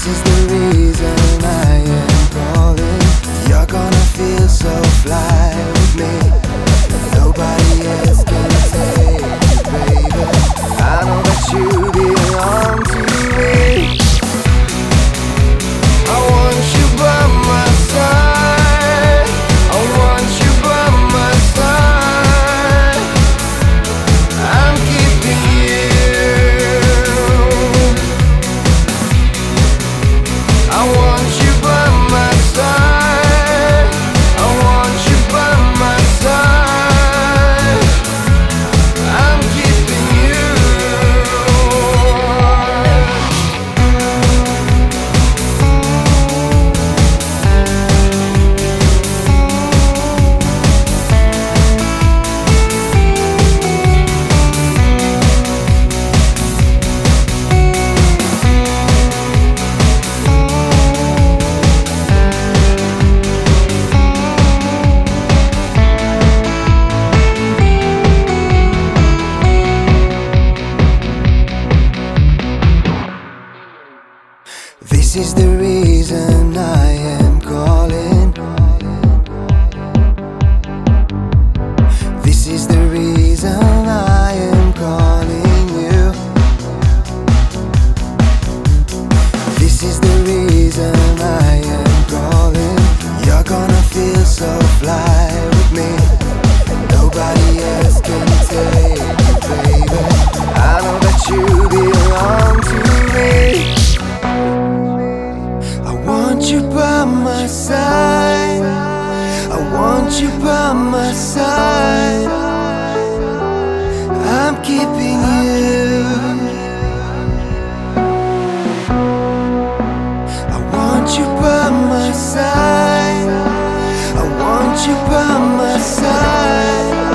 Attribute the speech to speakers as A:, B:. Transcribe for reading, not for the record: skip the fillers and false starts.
A: This is the reason I am calling. You're gonna feel so fly with me. Nobody else can take you, baby. I know that you belong to me. I want you by my side. I want you by my side. I'm keeping you. I want you by my side. I want you by my side. I'm keeping you. This is the reason I am calling. This is the reason I am calling you. This is the reason I am calling. You're gonna feel so fly with me. Nobody else can take you, baby. I know that you belong to me. I want you by my side. I want you by my side. I'm keeping you. I want you by my side. I want you by my side.